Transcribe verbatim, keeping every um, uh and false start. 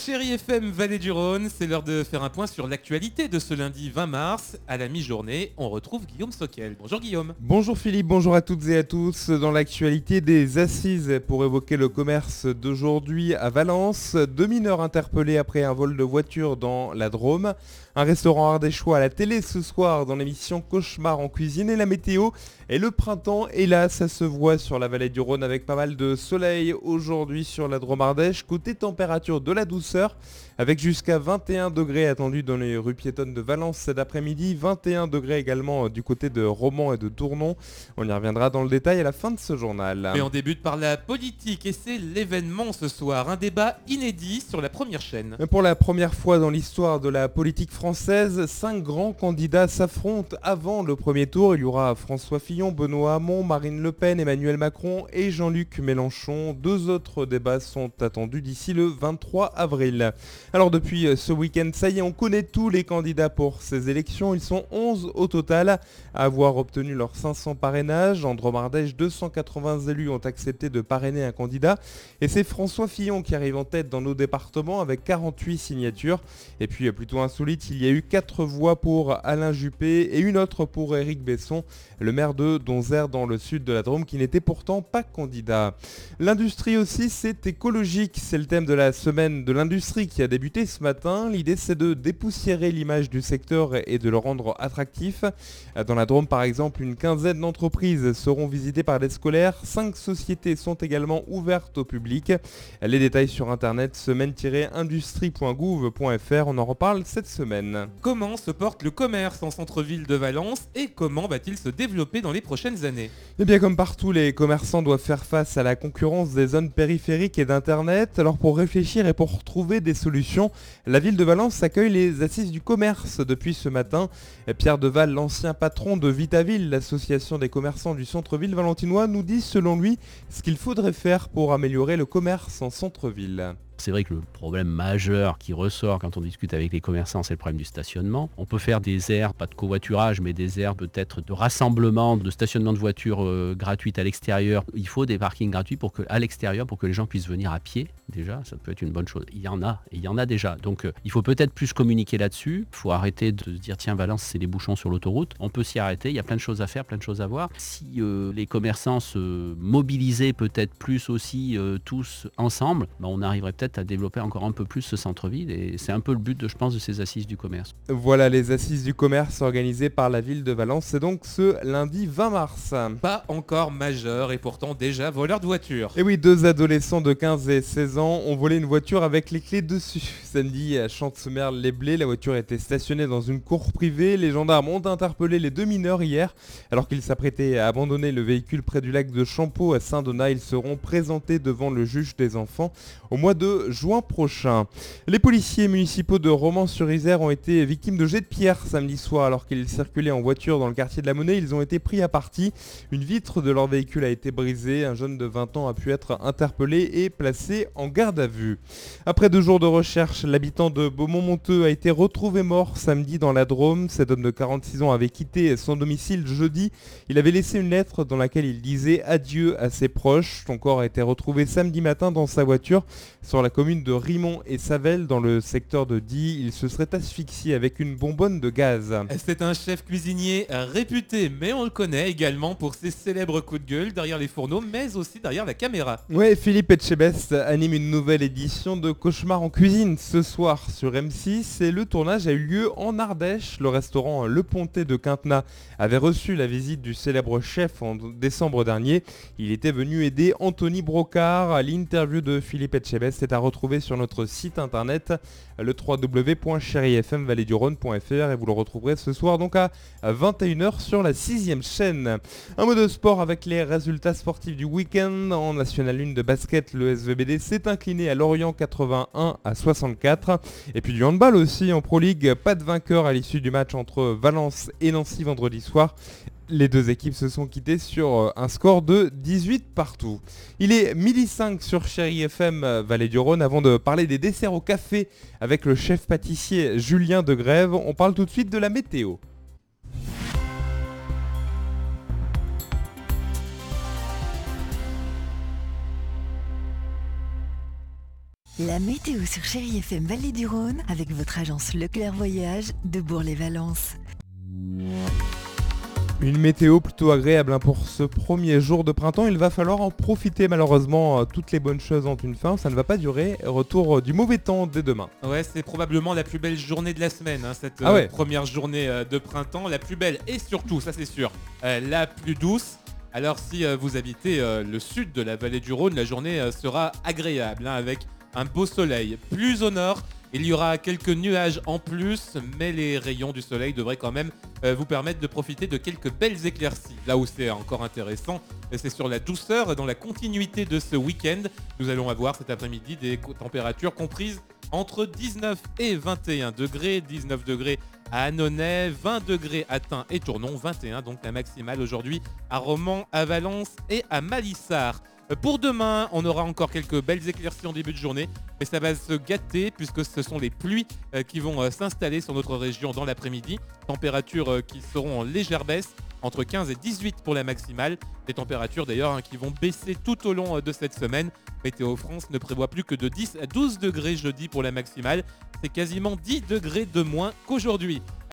Chérie F M Vallée du Rhône, c'est l'heure de faire un point sur l'actualité de ce lundi vingt mars. À la mi-journée, on retrouve Guillaume Sockel. Bonjour Guillaume. Bonjour Philippe, bonjour à toutes et à tous. Dans l'actualité des assises pour évoquer le commerce d'aujourd'hui à Valence, deux mineurs interpellés après un vol de voiture dans la Drôme, un restaurant ardéchois à la télé ce soir dans l'émission Cauchemar en cuisine et la météo. Et le printemps, hélas, ça se voit sur la vallée du Rhône avec pas mal de soleil aujourd'hui sur la Drôme Ardèche. Côté température, de la douceur avec jusqu'à vingt et un degrés attendus dans les rues piétonnes de Valence cet après-midi, vingt et un degrés également du côté de Romans et de Tournon. On y reviendra dans le détail à la fin de ce journal. Et on débute par la politique et c'est l'événement ce soir, un débat inédit sur la première chaîne. Pour la première fois dans l'histoire de la politique française, cinq grands candidats s'affrontent avant le premier tour. Il y aura François Fillon, Benoît Hamon, Marine Le Pen, Emmanuel Macron et Jean-Luc Mélenchon. Deux autres débats sont attendus d'ici le vingt-trois avril. Alors depuis ce week-end, ça y est, on connaît tous les candidats pour ces élections. Ils sont onze au total à avoir obtenu leurs cinq cents parrainages. En Drôme-Ardèche, deux cent quatre-vingts élus ont accepté de parrainer un candidat. Et c'est François Fillon qui arrive en tête dans nos départements avec quarante-huit signatures. Et puis plutôt insolite, il y a eu quatre voix pour Alain Juppé et une autre pour Éric Besson, le maire de Donzère dans le sud de la Drôme qui n'était pourtant pas candidat. L'industrie aussi, c'est écologique. C'est le thème de la semaine de l'industrie qui a débuté ce matin. L'idée, c'est de dépoussiérer l'image du secteur et de le rendre attractif. Dans la Drôme, par exemple, une quinzaine d'entreprises seront visitées par des scolaires. Cinq sociétés sont également ouvertes au public. Les détails sur internet semaine tiret industrie point gouv point f r. On en reparle cette semaine. Comment se porte le commerce en centre-ville de Valence et comment va-t-il se développer dans les prochaines années ? Eh bien, comme partout, les commerçants doivent faire face à la concurrence des zones périphériques et d'Internet. Alors, pour réfléchir et pour trouver des solutions, la ville de Valence accueille les assises du commerce depuis ce matin. Pierre Deval, l'ancien patron de Vitaville, l'association des commerçants du centre-ville valentinois, nous dit selon lui ce qu'il faudrait faire pour améliorer le commerce en centre-ville. C'est vrai que le problème majeur qui ressort quand on discute avec les commerçants, c'est le problème du stationnement. On peut faire des aires, pas de covoiturage, mais des aires peut-être de rassemblement, de stationnement de voitures euh, gratuites à l'extérieur. Il faut des parkings gratuits pour que, à l'extérieur pour que les gens puissent venir à pied. Déjà, ça peut être une bonne chose. Il y en a, et il y en a déjà. Donc euh, il faut peut-être plus communiquer là-dessus. Il faut arrêter de se dire, tiens, Valence, c'est les bouchons sur l'autoroute. On peut s'y arrêter, il y a plein de choses à faire, plein de choses à voir. Si euh, les commerçants se mobilisaient peut-être plus aussi euh, tous ensemble, ben, on arriverait peut-être à développer encore un peu plus ce centre-ville et c'est un peu le but, de, je pense, de ces assises du commerce. Voilà les assises du commerce organisées par la ville de Valence, c'est donc ce lundi vingt mars. Pas encore majeur et pourtant déjà voleur de voiture. Et oui, deux adolescents de quinze et seize ans ont volé une voiture avec les clés dessus. Samedi à Chantemerle-les-Blés, la voiture était stationnée dans une cour privée. Les gendarmes ont interpellé les deux mineurs hier alors qu'ils s'apprêtaient à abandonner le véhicule près du lac de Champeau à Saint-Donat. Ils seront présentés devant le juge des enfants au mois de juin prochain. Les policiers municipaux de Romans-sur-Isère ont été victimes de jets de pierre samedi soir alors qu'ils circulaient en voiture dans le quartier de la Monnaie. Ils ont été pris à partie. Une vitre de leur véhicule a été brisée. Un jeune de vingt ans a pu être interpellé et placé en garde à vue. Après deux jours de recherche, l'habitant de Beaumont-Monteux a été retrouvé mort samedi dans la Drôme. Cet homme de quarante-six ans avait quitté son domicile jeudi. Il avait laissé une lettre dans laquelle il disait adieu à ses proches. Son corps a été retrouvé samedi matin dans sa voiture sur la commune de Rimont et Savel dans le secteur de Die. Il se serait asphyxié avec une bonbonne de gaz. C'est un chef cuisinier réputé, mais on le connaît également pour ses célèbres coups de gueule derrière les fourneaux, mais aussi derrière la caméra. Ouais, Philippe Etchebest anime une nouvelle édition de Cauchemar en cuisine ce soir sur M six et le tournage a eu lieu en Ardèche. Le restaurant Le Pontet de Quintenat avait reçu la visite du célèbre chef en décembre dernier. Il était venu aider Anthony Brocard. L'interview de Philippe Etchebest est à retrouver sur notre site internet le w w w point chérie f m vallée du rhône point f r et vous le retrouverez ce soir donc à vingt et une heures sur la sixième chaîne. Un mot de sport avec les résultats sportifs du week-end. En National un de basket, le S V B D s'est incliné à Lorient quatre-vingt-un à soixante-quatre. Et puis du handball aussi en Pro League, pas de vainqueur à l'issue du match entre Valence et Nancy vendredi soir. Les deux équipes se sont quittées sur un score de dix-huit partout. Il est midi cinq sur Chérie F M Vallée du Rhône. Avant de parler des desserts au café avec le chef pâtissier Julien Degrève, on parle tout de suite de la météo. La météo sur Chérie F M Vallée du Rhône avec votre agence Leclerc Voyage de Bourg-les-Valences. Une météo plutôt agréable hein, pour ce premier jour de printemps. Il va falloir en profiter malheureusement. euh, Toutes les bonnes choses ont une fin. Ça ne va pas durer. Retour euh, du mauvais temps dès demain. Ouais, c'est probablement la plus belle journée de la semaine, hein, cette Ah euh, ouais. première journée euh, de printemps. La plus belle et surtout, ça c'est sûr, euh, la plus douce. Alors si euh, vous habitez euh, le sud de la vallée du Rhône, la journée euh, sera agréable, hein, avec un beau soleil. Plus au nord, il y aura quelques nuages en plus, mais les rayons du soleil devraient quand même euh, vous permettre de profiter de quelques belles éclaircies. Là où c'est encore intéressant, c'est sur la douceur. Dans la continuité de ce week-end, nous allons avoir cet après-midi des co- températures comprises entre dix-neuf et vingt et un degrés. dix-neuf degrés à Annonay, vingt degrés à Tain et Tournon, vingt et un donc la maximale aujourd'hui à Romans, à Valence et à Malissard. Euh, Pour demain, on aura encore quelques belles éclaircies en début de journée, mais ça va se gâter puisque ce sont les pluies euh, qui vont euh, s'installer sur notre région dans l'après-midi. Températures euh, qui seront en légère baisse, entre quinze et dix-huit pour la maximale. Des températures d'ailleurs hein, qui vont baisser tout au long euh, de cette semaine. Météo France ne prévoit plus que de dix à douze degrés jeudi pour la maximale. C'est quasiment dix degrés de moins qu'aujourd'hui.